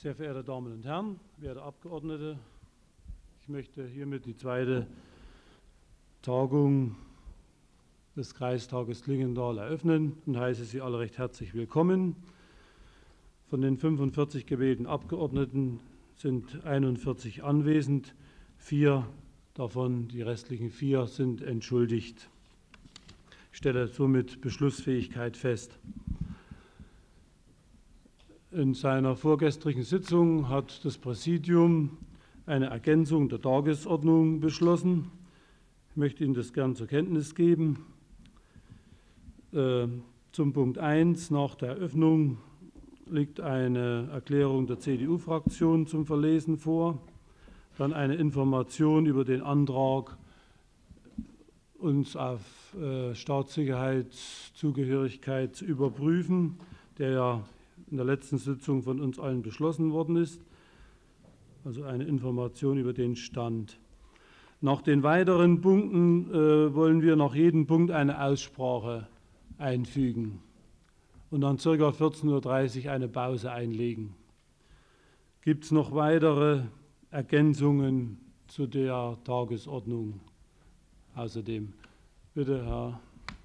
Sehr verehrte Damen und Herren, werte Abgeordnete, ich möchte hiermit die zweite Tagung des Kreistages Klingenthal eröffnen und heiße Sie alle recht herzlich willkommen. Von den 45 gewählten Abgeordneten sind 41 anwesend, 4 davon, die restlichen 4, sind entschuldigt. Ich stelle somit Beschlussfähigkeit fest. In seiner vorgestrigen Sitzung hat das Präsidium eine Ergänzung der Tagesordnung beschlossen. Ich möchte Ihnen das gern zur Kenntnis geben. Zum Punkt 1 nach der Eröffnung liegt eine Erklärung der CDU-Fraktion zum Verlesen vor. Dann eine Information über den Antrag, uns auf Staatssicherheitszugehörigkeit zu überprüfen, der ja in der letzten Sitzung von uns allen beschlossen worden ist. Also eine Information über den Stand. Nach den weiteren Punkten wollen wir nach jedem Punkt eine Aussprache einfügen und dann ca. 14:30 Uhr eine Pause einlegen. Gibt es noch weitere Ergänzungen zu der Tagesordnung? Außerdem, bitte, Herr.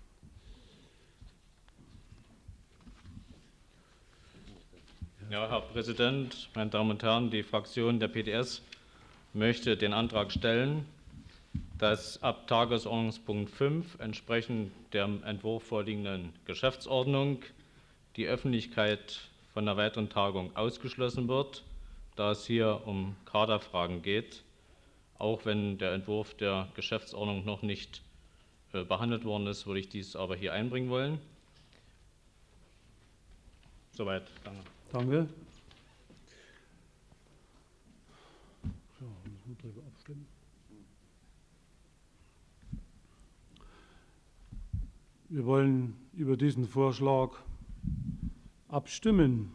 Ja, Herr Präsident, meine Damen und Herren, die Fraktion der PDS möchte den Antrag stellen, dass ab Tagesordnungspunkt 5 entsprechend der im Entwurf vorliegenden Geschäftsordnung die Öffentlichkeit von der weiteren Tagung ausgeschlossen wird, da es hier um Kaderfragen geht, auch wenn der Entwurf der Geschäftsordnung noch nicht behandelt worden ist, würde ich dies aber hier einbringen wollen. Soweit. Danke. Danke. So, müssen wir darüber abstimmen. Wir wollen über diesen Vorschlag abstimmen.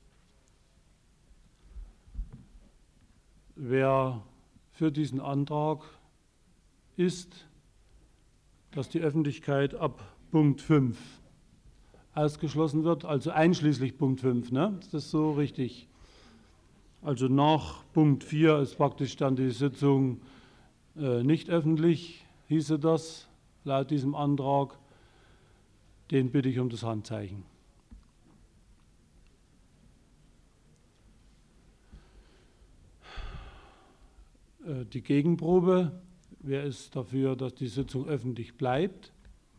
Wer für diesen Antrag ist, dass die Öffentlichkeit ab Punkt 5 ausgeschlossen wird, also einschließlich Punkt 5, ne? Ist das so richtig? Also nach Punkt 4 ist praktisch dann die Sitzung nicht öffentlich, hieße das laut diesem Antrag. Den bitte ich um das Handzeichen. Die Gegenprobe, wer ist dafür, dass die Sitzung öffentlich bleibt?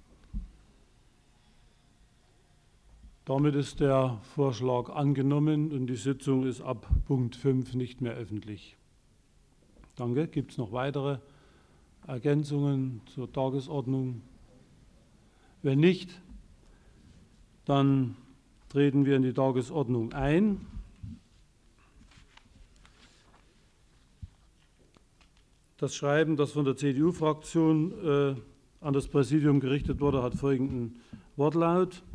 Damit ist der Vorschlag angenommen und die Sitzung ist ab Punkt 5 nicht mehr öffentlich. Danke. Gibt es noch weitere Ergänzungen zur Tagesordnung? Wenn nicht, dann treten wir in die Tagesordnung ein. Das Schreiben, das von der CDU-Fraktion an das Präsidium gerichtet wurde, hat folgenden Wortlaut.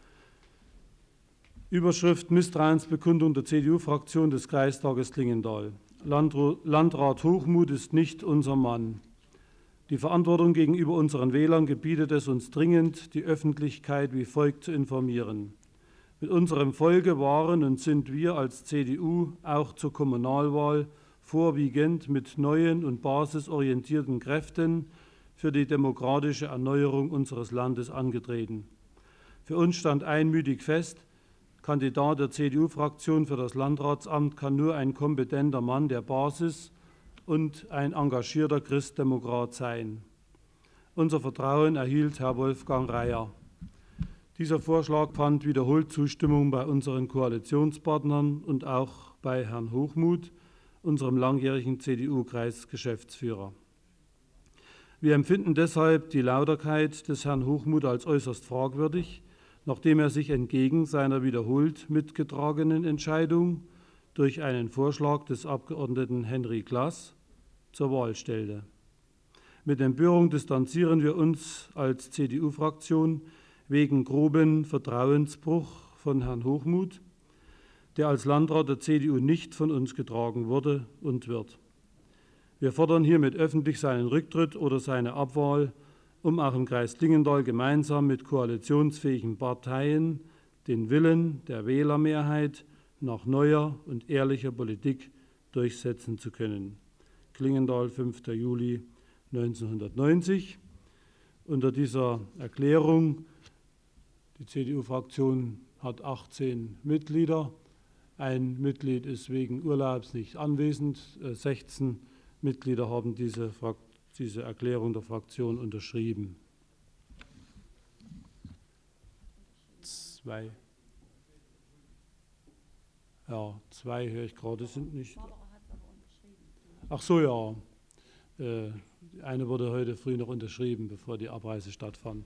Überschrift Misstrauensbekundung der CDU-Fraktion des Kreistages Klingenthal. Landrat Hochmuth ist nicht unser Mann. Die Verantwortung gegenüber unseren Wählern gebietet es uns dringend, die Öffentlichkeit wie folgt zu informieren. Mit unserem Volke waren und sind wir als CDU auch zur Kommunalwahl vorwiegend mit neuen und basisorientierten Kräften für die demokratische Erneuerung unseres Landes angetreten. Für uns stand einmütig fest, Kandidat der CDU-Fraktion für das Landratsamt kann nur ein kompetenter Mann der Basis und ein engagierter Christdemokrat sein. Unser Vertrauen erhielt Herr Wolfgang Reyer. Dieser Vorschlag fand wiederholt Zustimmung bei unseren Koalitionspartnern und auch bei Herrn Hochmuth, unserem langjährigen CDU-Kreisgeschäftsführer. Wir empfinden deshalb die Lauterkeit des Herrn Hochmuth als äußerst fragwürdig, nachdem er sich entgegen seiner wiederholt mitgetragenen Entscheidung durch einen Vorschlag des Abgeordneten Henry Klaß zur Wahl stellte. Mit Empörung distanzieren wir uns als CDU-Fraktion wegen groben Vertrauensbruch von Herrn Hochmuth, der als Landrat der CDU nicht von uns getragen wurde und wird. Wir fordern hiermit öffentlich seinen Rücktritt oder seine Abwahl, um auch im Kreis Klingenthal gemeinsam mit koalitionsfähigen Parteien den Willen der Wählermehrheit nach neuer und ehrlicher Politik durchsetzen zu können. Klingenthal, 5. Juli 1990. Unter dieser Erklärung, die CDU-Fraktion hat 18 Mitglieder, ein Mitglied ist wegen Urlaubs nicht anwesend, 16 Mitglieder haben diese Erklärung der Fraktion unterschrieben. Zwei höre ich gerade, sind nicht. Ach so, ja. Eine wurde heute früh noch unterschrieben, bevor die Abreise stattfand.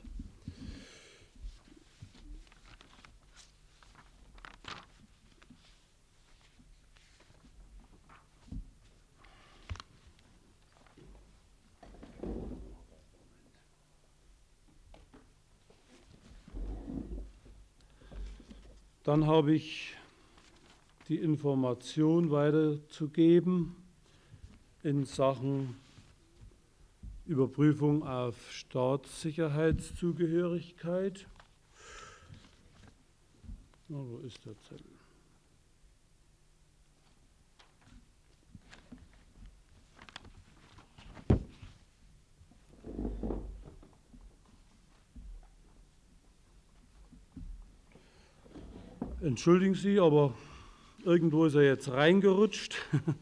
Dann habe ich die Information weiterzugeben in Sachen Überprüfung auf Staatssicherheitszugehörigkeit. Na, wo ist der Zettel? Entschuldigen Sie, aber irgendwo ist er jetzt reingerutscht.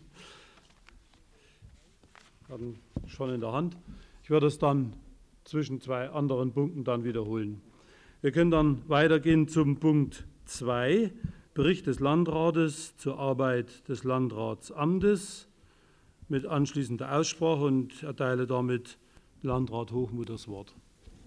Hatten schon in der Hand. Ich werde es dann zwischen zwei anderen Punkten dann wiederholen. Wir können dann weitergehen zum Punkt 2, Bericht des Landrates zur Arbeit des Landratsamtes mit anschließender Aussprache und erteile damit Landrat Hochmuth das Wort.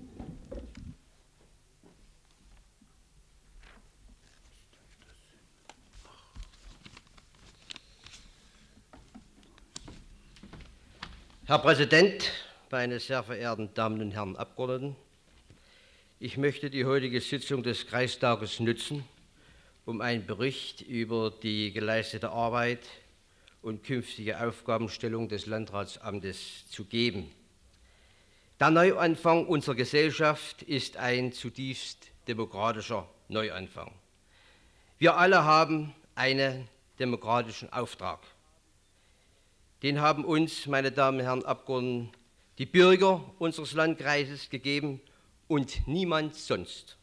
Herr Präsident, meine sehr verehrten Damen und Herren Abgeordneten! Ich möchte die heutige Sitzung des Kreistages nutzen, um einen Bericht über die geleistete Arbeit und künftige Aufgabenstellung des Landratsamtes zu geben. Der Neuanfang unserer Gesellschaft ist ein zutiefst demokratischer Neuanfang. Wir alle haben einen demokratischen Auftrag. Den haben uns, meine Damen und Herren Abgeordneten, die Bürger unseres Landkreises gegeben und niemand sonst.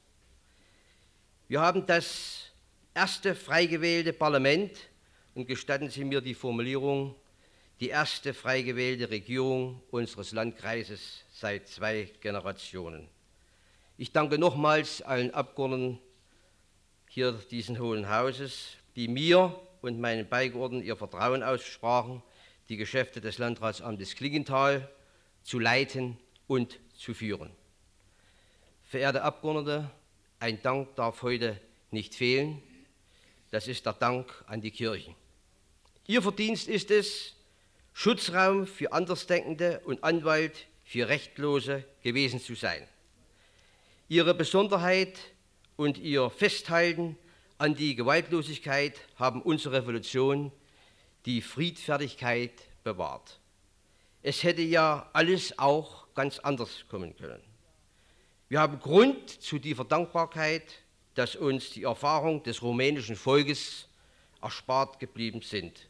Wir haben das erste frei gewählte Parlament, und gestatten Sie mir die Formulierung, die erste frei gewählte Regierung unseres Landkreises seit 2 Generationen. Ich danke nochmals allen Abgeordneten hier dieses Hohen Hauses, die mir und meinen Beigeordneten ihr Vertrauen aussprachen, die Geschäfte des Landratsamtes Klingenthal zu leiten und zu führen. Verehrte Abgeordnete, ein Dank darf heute nicht fehlen. Das ist der Dank an die Kirchen. Ihr Verdienst ist es, Schutzraum für Andersdenkende und Anwalt für Rechtlose gewesen zu sein. Ihre Besonderheit und ihr Festhalten an die Gewaltlosigkeit haben unsere Revolution, die Friedfertigkeit, bewahrt. Es hätte ja alles auch ganz anders kommen können. Wir haben Grund zu tiefer Dankbarkeit, dass uns die Erfahrung des rumänischen Volkes erspart geblieben sind.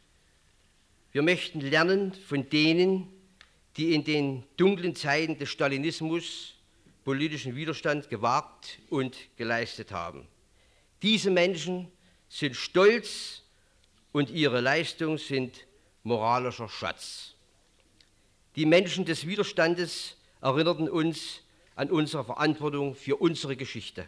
Wir möchten lernen von denen, die in den dunklen Zeiten des Stalinismus politischen Widerstand gewagt und geleistet haben. Diese Menschen sind stolz und ihre Leistungen sind moralischer Schatz. Die Menschen des Widerstandes erinnerten uns an unsere Verantwortung für unsere Geschichte.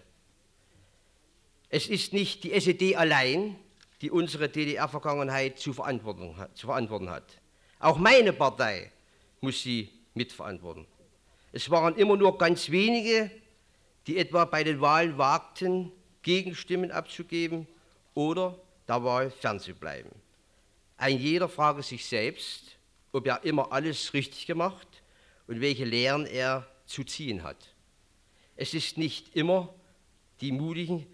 Es ist nicht die SED allein, die unsere DDR-Vergangenheit zu verantworten hat. Auch meine Partei muss sie mitverantworten. Es waren immer nur ganz wenige, die etwa bei den Wahlen wagten, Gegenstimmen abzugeben oder der Wahl fernzubleiben. Ein jeder frage sich selbst, ob er immer alles richtig gemacht und welche Lehren er zu ziehen hat. Es sind nicht immer die Mutigen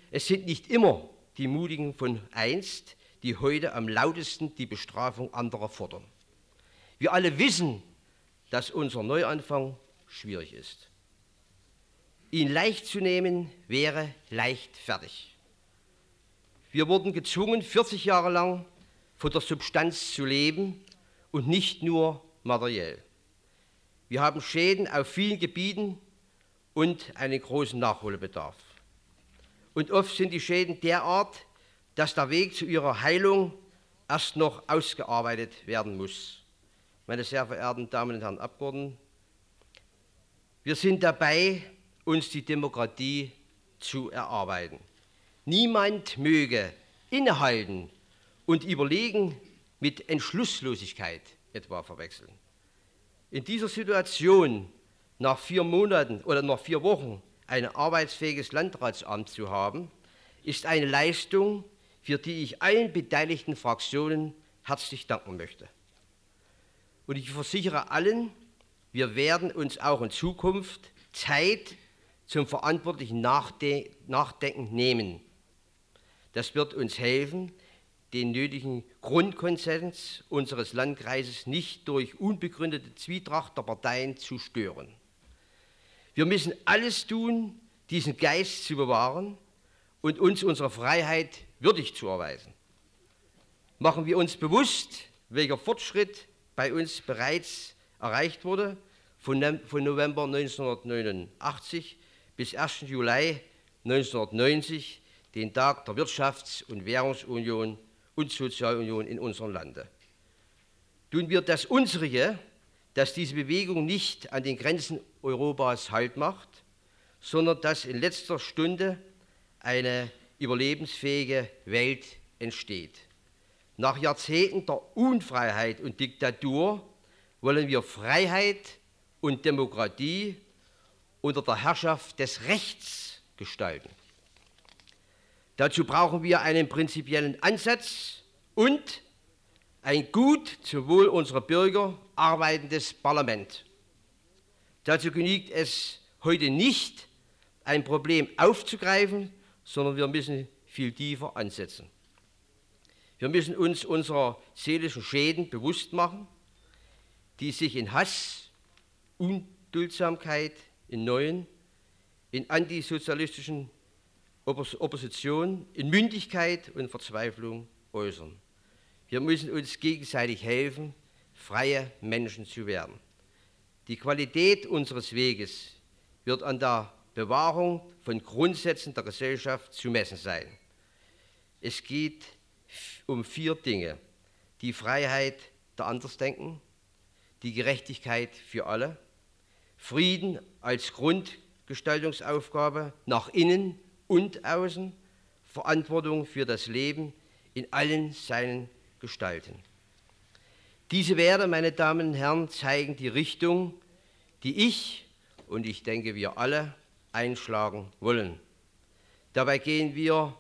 von einst, die heute am lautesten die Bestrafung anderer fordern. Wir alle wissen, dass unser Neuanfang schwierig ist. Ihn leicht zu nehmen wäre leichtfertig. Wir wurden gezwungen, 40 Jahre lang von der Substanz zu leben und nicht nur materiell. Wir haben Schäden auf vielen Gebieten und einen großen Nachholbedarf. Und oft sind die Schäden derart, dass der Weg zu ihrer Heilung erst noch ausgearbeitet werden muss. Meine sehr verehrten Damen und Herren Abgeordneten, wir sind dabei, uns die Demokratie zu erarbeiten. Niemand möge innehalten und überlegen mit Entschlusslosigkeit etwa verwechseln. In dieser Situation nach 4 Monaten oder nach 4 Wochen ein arbeitsfähiges Landratsamt zu haben, ist eine Leistung, für die ich allen beteiligten Fraktionen herzlich danken möchte. Und ich versichere allen, wir werden uns auch in Zukunft Zeit zum verantwortlichen Nachdenken nehmen. Das wird uns helfen, den nötigen Grundkonsens unseres Landkreises nicht durch unbegründete Zwietracht der Parteien zu stören. Wir müssen alles tun, diesen Geist zu bewahren und uns unserer Freiheit würdig zu erweisen. Machen wir uns bewusst, welcher Fortschritt bei uns bereits erreicht wurde, von November 1989 bis 1. Juli 1990, den Tag der Wirtschafts- und Währungsunion und Sozialunion in unserem Lande. Tun wir das Unsere, dass diese Bewegung nicht an den Grenzen Europas Halt macht, sondern dass in letzter Stunde eine überlebensfähige Welt entsteht. Nach Jahrzehnten der Unfreiheit und Diktatur wollen wir Freiheit und Demokratie unter der Herrschaft des Rechts gestalten. Dazu brauchen wir einen prinzipiellen Ansatz und ein gut zum Wohl unserer Bürger arbeitendes Parlament. Dazu genügt es heute nicht, ein Problem aufzugreifen, sondern wir müssen viel tiefer ansetzen. Wir müssen uns unserer seelischen Schäden bewusst machen, die sich in Hass, Unduldsamkeit, in Neuen, in antisozialistischen Opposition, in Mündigkeit und Verzweiflung äußern. Wir müssen uns gegenseitig helfen, freie Menschen zu werden. Die Qualität unseres Weges wird an der Bewahrung von Grundsätzen der Gesellschaft zu messen sein. Es geht um 4 Dinge: die Freiheit der Andersdenken, die Gerechtigkeit für alle, Frieden als Grundgestaltungsaufgabe nach innen und außen, Verantwortung für das Leben in allen seinen Gestalten. Diese Werte, meine Damen und Herren, zeigen die Richtung, die ich und ich denke wir alle einschlagen wollen. Dabei geben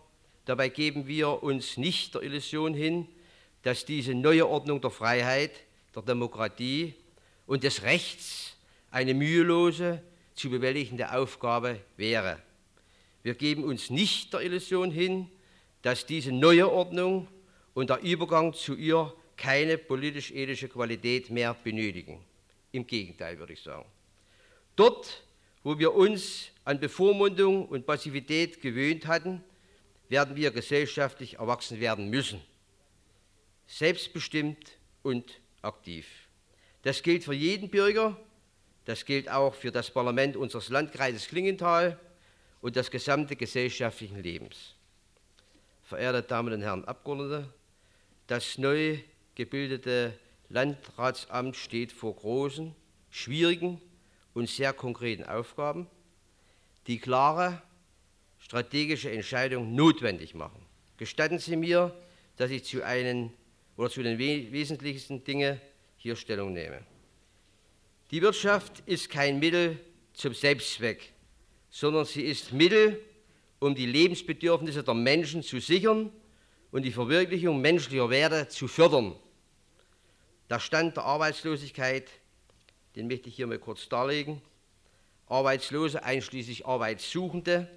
wir uns nicht der Illusion hin, dass diese neue Ordnung der Freiheit, der Demokratie und des Rechts eine mühelose, zu bewältigende Aufgabe wäre. Wir geben uns nicht der Illusion hin, dass diese neue Ordnung und der Übergang zu ihr keine politisch-ethische Qualität mehr benötigen. Im Gegenteil, würde ich sagen. Dort, wo wir uns an Bevormundung und Passivität gewöhnt hatten, werden wir gesellschaftlich erwachsen werden müssen. Selbstbestimmt und aktiv. Das gilt für jeden Bürger, das gilt auch für das Parlament unseres Landkreises Klingenthal und des gesamten gesellschaftlichen Lebens. Verehrte Damen und Herren Abgeordnete, das neu gebildete Landratsamt steht vor großen, schwierigen und sehr konkreten Aufgaben, die klare strategische Entscheidungen notwendig machen. Gestatten Sie mir, dass ich zu den wesentlichsten Dingen hier Stellung nehme. Die Wirtschaft ist kein Mittel zum Selbstzweck, sondern sie ist Mittel, um die Lebensbedürfnisse der Menschen zu sichern und die Verwirklichung menschlicher Werte zu fördern. Der Stand der Arbeitslosigkeit, den möchte ich hier mal kurz darlegen. Arbeitslose einschließlich Arbeitssuchende,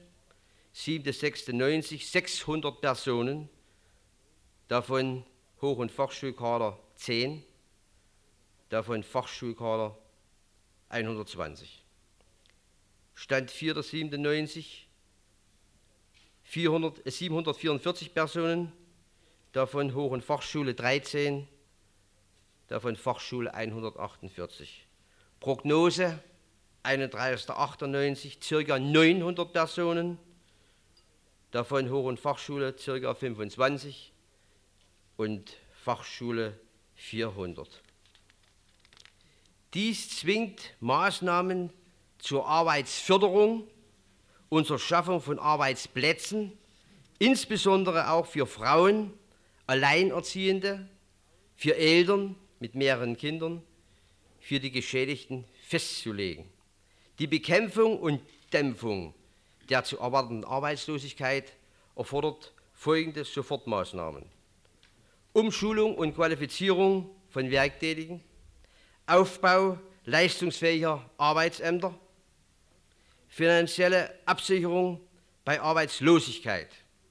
7.6.90, 600 Personen, davon Hoch- und Fachschulkader 10, davon Fachschulkader 120. Stand 4.7.90, 744 Personen, davon Hoch- und Fachschule 13, davon Fachschule 148. Prognose 31.98, ca. 900 Personen, davon Hoch- und Fachschule ca. 25 und Fachschule 400. Dies zwingt Maßnahmen zur Arbeitsförderung und zur Schaffung von Arbeitsplätzen, insbesondere auch für Frauen, Alleinerziehende, für Eltern mit mehreren Kindern, für die Geschädigten festzulegen. Die Bekämpfung und Dämpfung der zu erwartenden Arbeitslosigkeit erfordert folgende Sofortmaßnahmen: Umschulung und Qualifizierung von Werktätigen, Aufbau leistungsfähiger Arbeitsämter, finanzielle Absicherung bei Arbeitslosigkeit,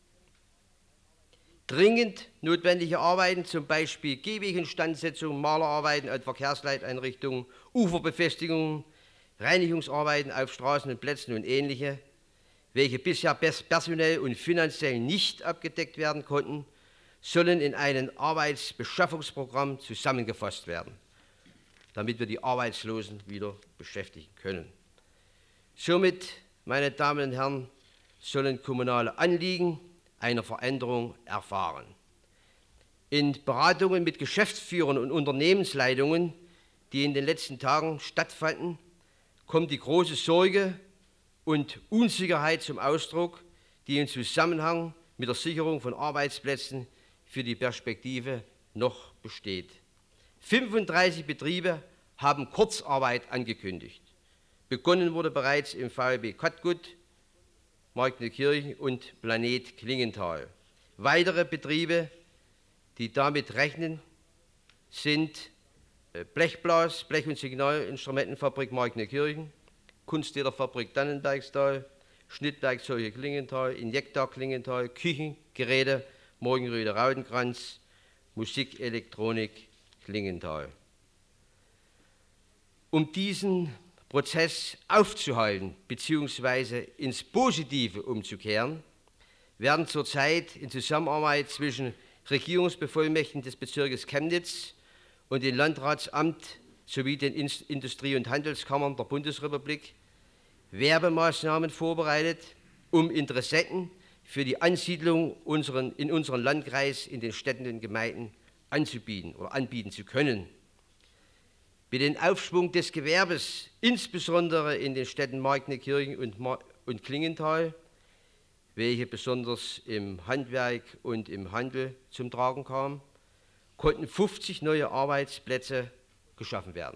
dringend notwendige Arbeiten, zum Beispiel Gehweginstandsetzung, Malerarbeiten an Verkehrsleiteinrichtungen, Uferbefestigungen, Reinigungsarbeiten auf Straßen und Plätzen und ähnliche, welche bisher personell und finanziell nicht abgedeckt werden konnten, sollen in ein Arbeitsbeschaffungsprogramm zusammengefasst werden, damit wir die Arbeitslosen wieder beschäftigen können. Somit, meine Damen und Herren, sollen kommunale Anliegen eine Veränderung erfahren. In Beratungen mit Geschäftsführern und Unternehmensleitungen, die in den letzten Tagen stattfanden, kommt die große Sorge und Unsicherheit zum Ausdruck, die im Zusammenhang mit der Sicherung von Arbeitsplätzen für die Perspektive noch besteht. 35 Betriebe haben Kurzarbeit angekündigt. Begonnen wurde bereits im VLB Kattgut, Markneukirchen und Planet Klingenthal. Weitere Betriebe, die damit rechnen, sind Blechblas, Blech- und Signalinstrumentenfabrik Markneukirchen, Kunstlederfabrik Dannenbergstal, Schnittwerkzeuge Klingenthal, Injektor Klingenthal, Küchengeräte Morgenröder Rautenkranz, Musikelektronik Klingenthal. Um diesen Prozess aufzuhalten bzw. ins Positive umzukehren, werden zurzeit in Zusammenarbeit zwischen Regierungsbevollmächtigten des Bezirkes Chemnitz und dem Landratsamt sowie den Industrie- und Handelskammern der Bundesrepublik Werbemaßnahmen vorbereitet, um Interessenten für die Ansiedlung in unseren Landkreis in den Städten und Gemeinden anzubieten oder anbieten zu können. Mit dem Aufschwung des Gewerbes, insbesondere in den Städten Markneukirchen und Klingenthal, welche besonders im Handwerk und im Handel zum Tragen kamen, konnten 50 neue Arbeitsplätze geschaffen werden.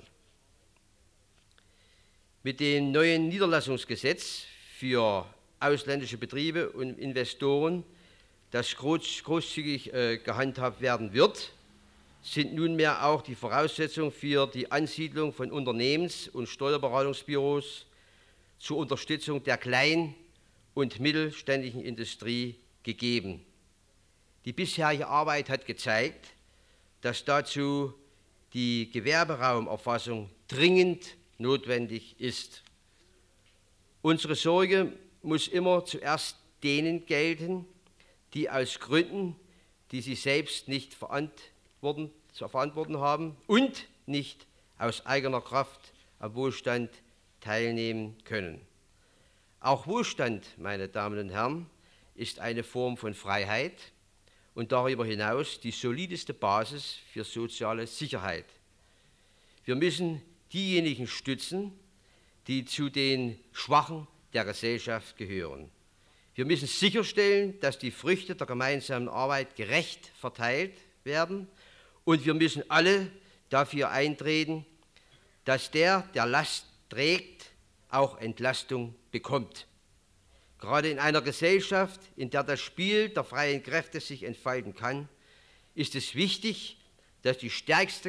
Mit dem neuen Niederlassungsgesetz für ausländische Betriebe und Investoren, das großzügig gehandhabt werden wird, sind nunmehr auch die Voraussetzungen für die Ansiedlung von Unternehmens- und Steuerberatungsbüros zur Unterstützung der kleinen und mittelständischen Industrie gegeben. Die bisherige Arbeit hat gezeigt, dass dazu die Gewerberaumerfassung dringend notwendig ist. Unsere Sorge muss immer zuerst denen gelten, die aus Gründen, die sie selbst nicht zu verantworten haben und nicht aus eigener Kraft am Wohlstand teilnehmen können. Auch Wohlstand, meine Damen und Herren, ist eine Form von Freiheit und darüber hinaus die solideste Basis für soziale Sicherheit. Wir müssen diejenigen stützen, die zu den Schwachen der Gesellschaft gehören. Wir müssen sicherstellen, dass die Früchte der gemeinsamen Arbeit gerecht verteilt werden, und wir müssen alle dafür eintreten, dass der Last trägt, auch Entlastung bekommt. Gerade in einer Gesellschaft, in der das Spiel der freien Kräfte sich entfalten kann, ist es wichtig, dass die stärkste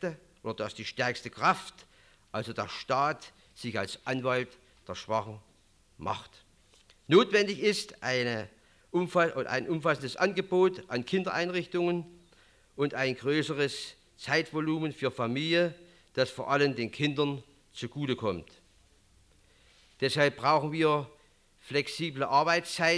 Kraft, also der Staat, sich als Anwalt der Schwachen macht. Notwendig ist ein umfassendes Angebot an Kindereinrichtungen und ein größeres Zeitvolumen für Familie, das vor allem den Kindern zugutekommt. Deshalb brauchen wir flexible Arbeitszeiten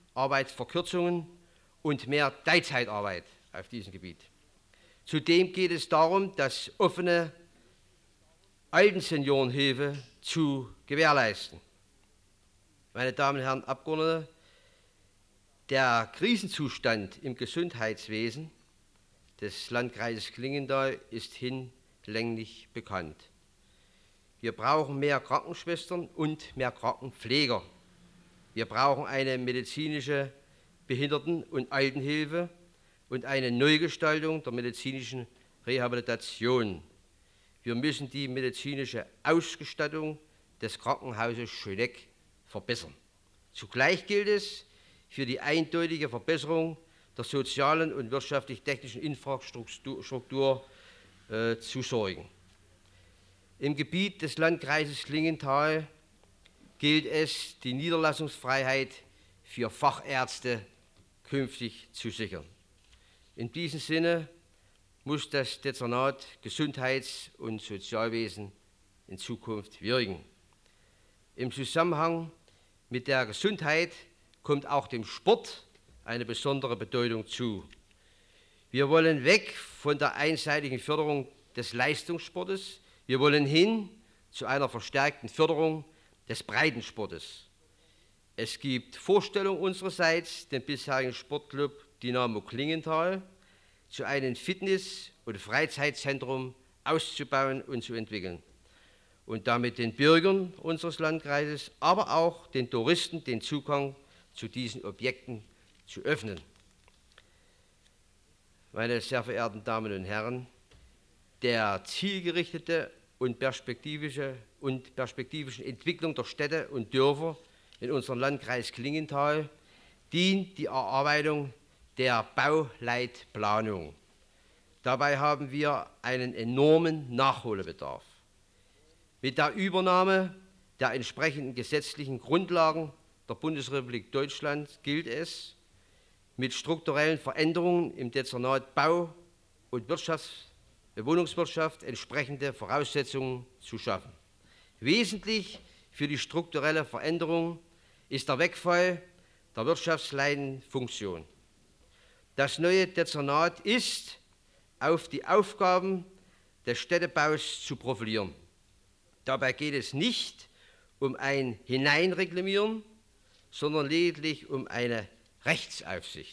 Arbeitsverkürzungen und mehr Teilzeitarbeit auf diesem Gebiet. Zudem geht es darum, das offene Altenseniorenhilfe zu gewährleisten. Meine Damen und Herren Abgeordnete, der Krisenzustand im Gesundheitswesen des Landkreises Klingenthal ist hinlänglich bekannt. Wir brauchen mehr Krankenschwestern und mehr Krankenpfleger. Wir brauchen eine medizinische Behinderten- und Altenhilfe und eine Neugestaltung der medizinischen Rehabilitation. Wir müssen die medizinische Ausgestattung des Krankenhauses Schöneck verbessern. Zugleich gilt es, für die eindeutige Verbesserung der sozialen und wirtschaftlich-technischen Infrastruktur zu sorgen. Im Gebiet des Landkreises Klingenthal gilt es, die Niederlassungsfreiheit für Fachärzte künftig zu sichern. In diesem Sinne muss das Dezernat Gesundheits- und Sozialwesen in Zukunft wirken. Im Zusammenhang mit der Gesundheit kommt auch dem Sport eine besondere Bedeutung zu. Wir wollen weg von der einseitigen Förderung des Leistungssportes. Wir wollen hin zu einer verstärkten Förderung des Breitensportes. Es gibt Vorstellungen unsererseits, den bisherigen Sportclub Dynamo Klingenthal zu einem Fitness- und Freizeitzentrum auszubauen und zu entwickeln und damit den Bürgern unseres Landkreises, aber auch den Touristen den Zugang zu diesen Objekten zu öffnen. Meine sehr verehrten Damen und Herren, der zielgerichtete und perspektivische Entwicklung der Städte und Dörfer in unserem Landkreis Klingenthal dient die Erarbeitung der Bauleitplanung. Dabei haben wir einen enormen Nachholbedarf. Mit der Übernahme der entsprechenden gesetzlichen Grundlagen der Bundesrepublik Deutschland gilt es, mit strukturellen Veränderungen im Dezernat Bau und Wohnungswirtschaft entsprechende Voraussetzungen zu schaffen. Wesentlich für die strukturelle Veränderung ist der Wegfall der wirtschaftsleitenden Funktion. Das neue Dezernat ist auf die Aufgaben des Städtebaus zu profilieren. Dabei geht es nicht um ein Hineinreklamieren, sondern lediglich um eine Rechtsaufsicht.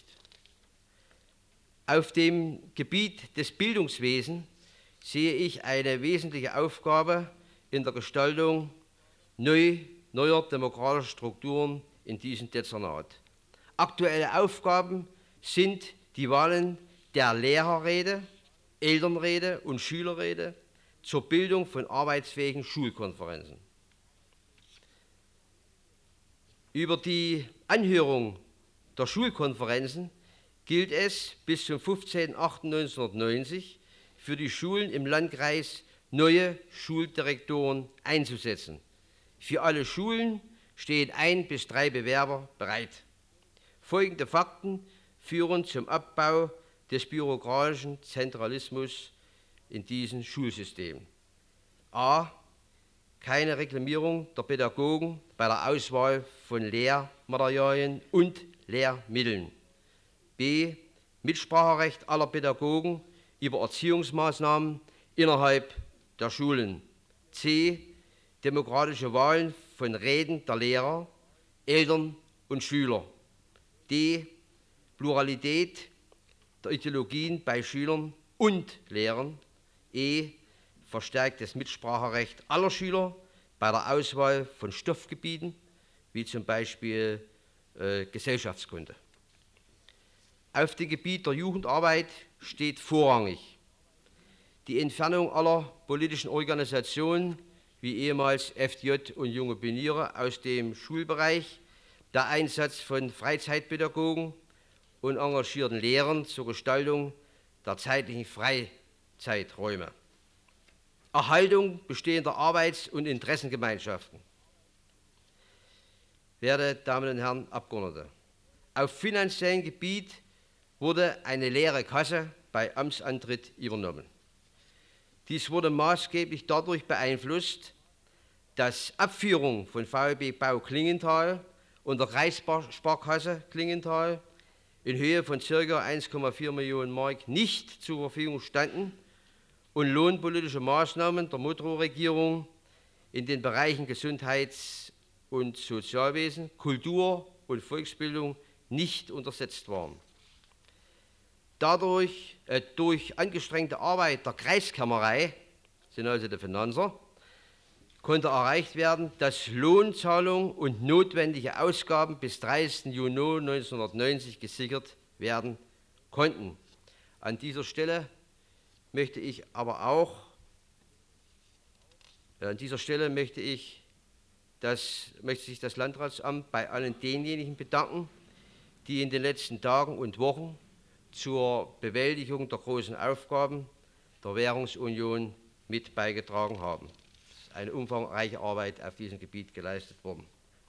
Auf dem Gebiet des Bildungswesens sehe ich eine wesentliche Aufgabe in der Gestaltung neuer demokratischer Strukturen in diesem Dezernat. Aktuelle Aufgaben sind die Wahlen der Lehrerräte, Elternräte und Schülerräte zur Bildung von arbeitsfähigen Schulkonferenzen. Über die Anhörung der Schulkonferenzen gilt es bis zum 15.08.1990 für die Schulen im Landkreis neue Schuldirektoren einzusetzen. Für alle Schulen stehen 1 bis 3 Bewerber bereit. Folgende Fakten führen zum Abbau des bürokratischen Zentralismus in diesem Schulsystem. A. Keine Reklamierung der Pädagogen bei der Auswahl von Lehrmaterialien und Lehrmitteln. B. Mitspracherecht aller Pädagogen über Erziehungsmaßnahmen innerhalb der Schulen. C. Demokratische Wahlen von Räten der Lehrer, Eltern und Schüler. D. Pluralität der Ideologien bei Schülern und Lehrern. E. Verstärktes Mitspracherecht aller Schüler bei der Auswahl von Stoffgebieten, wie zum Beispiel Gesellschaftskunde. Auf dem Gebiet der Jugendarbeit steht vorrangig die Entfernung aller politischen Organisationen wie ehemals FDJ und Junge Pioniere aus dem Schulbereich, der Einsatz von Freizeitpädagogen und engagierten Lehrern zur Gestaltung der zeitlichen Freizeiträume. Erhaltung bestehender Arbeits- und Interessengemeinschaften. Werte Damen und Herren Abgeordnete, auf finanziellem Gebiet wurde eine leere Kasse bei Amtsantritt übernommen. Dies wurde maßgeblich dadurch beeinflusst, dass Abführungen von VfB Bau Klingenthal und der Kreissparkasse Klingenthal in Höhe von ca. 1,4 Millionen Mark nicht zur Verfügung standen und lohnpolitische Maßnahmen der Motro-Regierung in den Bereichen Gesundheits- und Sozialwesen, Kultur und Volksbildung nicht untersetzt waren. Dadurch, durch angestrengte Arbeit der Kreiskämmerei, sind also die Finanzer, konnte erreicht werden, dass Lohnzahlungen und notwendige Ausgaben bis 30. Juni 1990 gesichert werden konnten. An dieser Stelle möchte ich sich das Landratsamt bei allen denjenigen bedanken, die in den letzten Tagen und Wochen zur Bewältigung der großen Aufgaben der Währungsunion mit beigetragen haben. Es ist eine umfangreiche Arbeit auf diesem Gebiet geleistet worden.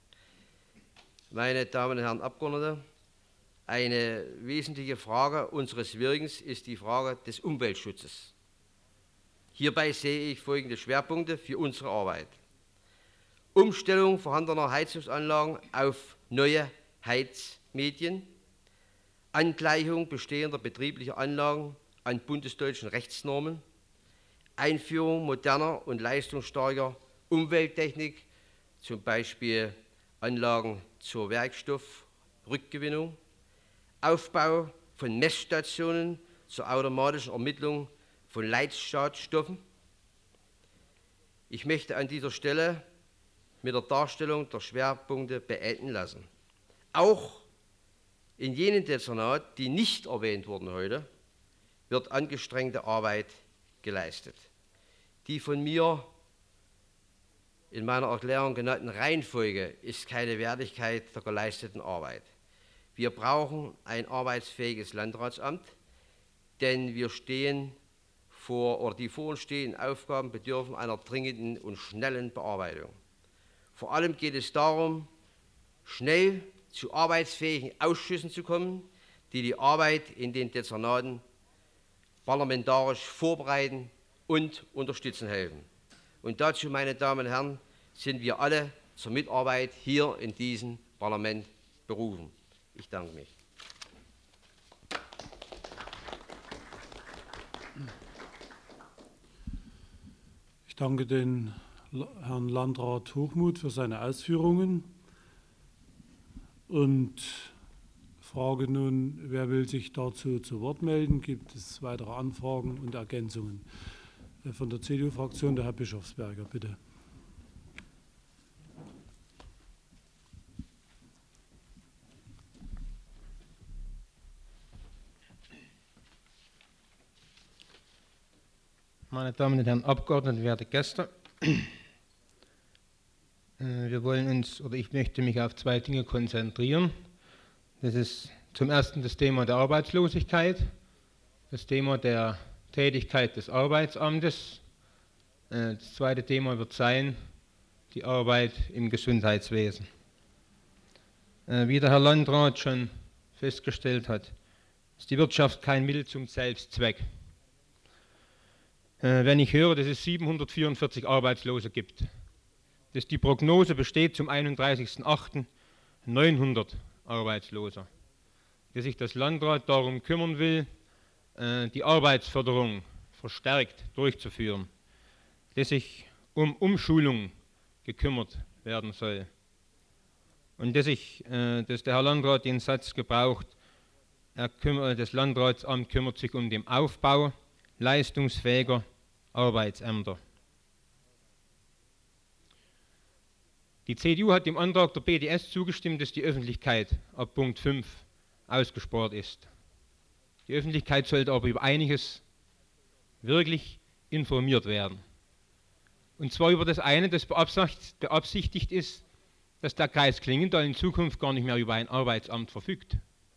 Meine Damen und Herren Abgeordnete, eine wesentliche Frage unseres Wirkens ist die Frage des Umweltschutzes. Hierbei sehe ich folgende Schwerpunkte für unsere Arbeit: Umstellung vorhandener Heizungsanlagen auf neue Heizmedien, Angleichung bestehender betrieblicher Anlagen an bundesdeutschen Rechtsnormen, Einführung moderner und leistungsstarker Umwelttechnik, zum Beispiel Anlagen zur Werkstoffrückgewinnung, Aufbau von Messstationen zur automatischen Ermittlung von Leitschadstoffen. Ich möchte an dieser Stelle mit der Darstellung der Schwerpunkte beenden lassen. Auch in jenen Dezernaten, die nicht erwähnt wurden heute, wird angestrengte Arbeit geleistet. Die von mir in meiner Erklärung genannten Reihenfolge ist keine Wertigkeit der geleisteten Arbeit. Wir brauchen ein arbeitsfähiges Landratsamt, denn die vor uns stehenden Aufgaben bedürfen einer dringenden und schnellen Bearbeitung. Vor allem geht es darum, schnell zu arbeitsfähigen Ausschüssen zu kommen, die die Arbeit in den Dezernaten parlamentarisch vorbereiten und unterstützen helfen. Und dazu, meine Damen und Herren, sind wir alle zur Mitarbeit hier in diesem Parlament berufen. Ich danke mich. Ich danke den Herrn Landrat Hochmuth für seine Ausführungen und frage nun, wer will sich dazu zu Wort melden? Gibt es weitere Anfragen und Ergänzungen? Von der CDU-Fraktion der Herr Bischofsberger, bitte. Meine Damen und Herren Abgeordnete, werte Gäste, ich möchte mich auf zwei Dinge konzentrieren. Das ist zum ersten das Thema der Arbeitslosigkeit, das Thema der Tätigkeit des Arbeitsamtes. Das zweite Thema wird sein, die Arbeit im Gesundheitswesen. Wie der Herr Landrat schon festgestellt hat, ist die Wirtschaft kein Mittel zum Selbstzweck. Wenn ich höre, dass es 744 Arbeitslose gibt, dass die Prognose besteht zum 31.08. 900 Arbeitslose, dass sich das Landrat darum kümmern will, die Arbeitsförderung verstärkt durchzuführen, dass sich um Umschulung gekümmert werden soll und dass der Herr Landrat den Satz gebraucht, das Landratsamt kümmert sich um den Aufbau leistungsfähiger Arbeitsämter. Die CDU hat dem Antrag der BDS zugestimmt, dass die Öffentlichkeit ab Punkt 5 ausgespart ist. Die Öffentlichkeit sollte aber über einiges wirklich informiert werden. Und zwar über das eine, das beabsichtigt ist, dass der Kreis Klingenthal in Zukunft gar nicht mehr über ein Arbeitsamt verfügt.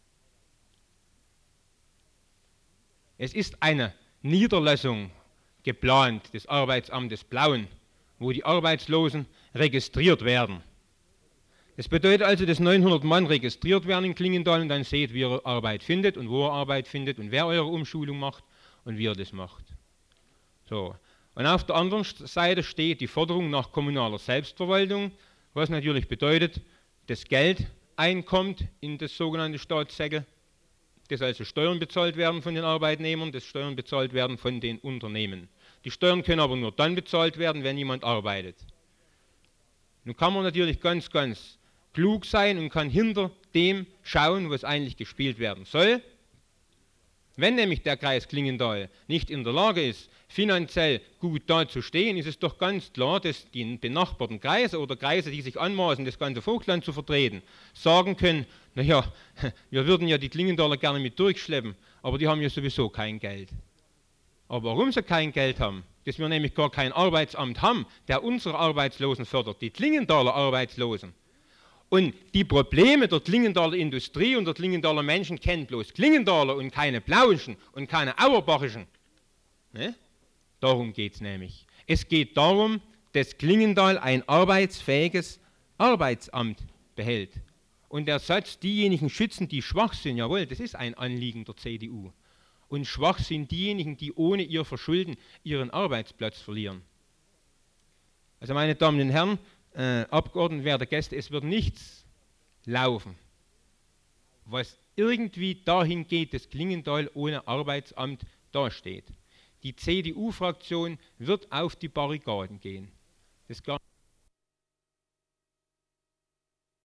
Es ist eine Niederlassung geplant des Arbeitsamtes Plauen, wo die Arbeitslosen registriert werden. Das bedeutet also, dass 900 Mann registriert werden in Klingenthal und dann seht, wie ihr Arbeit findet und wo ihr Arbeit findet und wer eure Umschulung macht und wie ihr das macht. So. Und auf der anderen Seite steht die Forderung nach kommunaler Selbstverwaltung, was natürlich bedeutet, das Geld einkommt in das sogenannte Staatssäckel, dass also Steuern bezahlt werden von den Arbeitnehmern, dass Steuern bezahlt werden von den Unternehmen. Die Steuern können aber nur dann bezahlt werden, wenn jemand arbeitet. Nun kann man natürlich ganz, ganz klug sein und kann hinter dem schauen, was eigentlich gespielt werden soll. Wenn nämlich der Kreis Klingenthal nicht in der Lage ist, finanziell gut dazustehen, ist es doch ganz klar, dass die benachbarten Kreise oder Kreise, die sich anmaßen, das ganze Vogtland zu vertreten, sagen können, naja, wir würden ja die Klingenthaler gerne mit durchschleppen, aber die haben ja sowieso kein Geld. Aber warum sie kein Geld haben, dass wir nämlich gar kein Arbeitsamt haben, der unsere Arbeitslosen fördert, die Klingenthaler Arbeitslosen. Und die Probleme der Klingenthaler Industrie und der Klingenthaler Menschen kennen bloß Klingenthaler und keine Blauischen und keine Auerbachischen. Ne? Darum geht es nämlich. Es geht darum, dass Klingenthal ein arbeitsfähiges Arbeitsamt behält. Und der Satz, diejenigen schützen, die schwach sind, jawohl, das ist ein Anliegen der CDU. Und schwach sind diejenigen, die ohne ihr Verschulden ihren Arbeitsplatz verlieren. Also meine Damen und Herren, Abgeordneten, werte Gäste, es wird nichts laufen, was irgendwie dahin geht, dass Klingenthal ohne Arbeitsamt dasteht. Die CDU-Fraktion wird auf die Barrikaden gehen. Das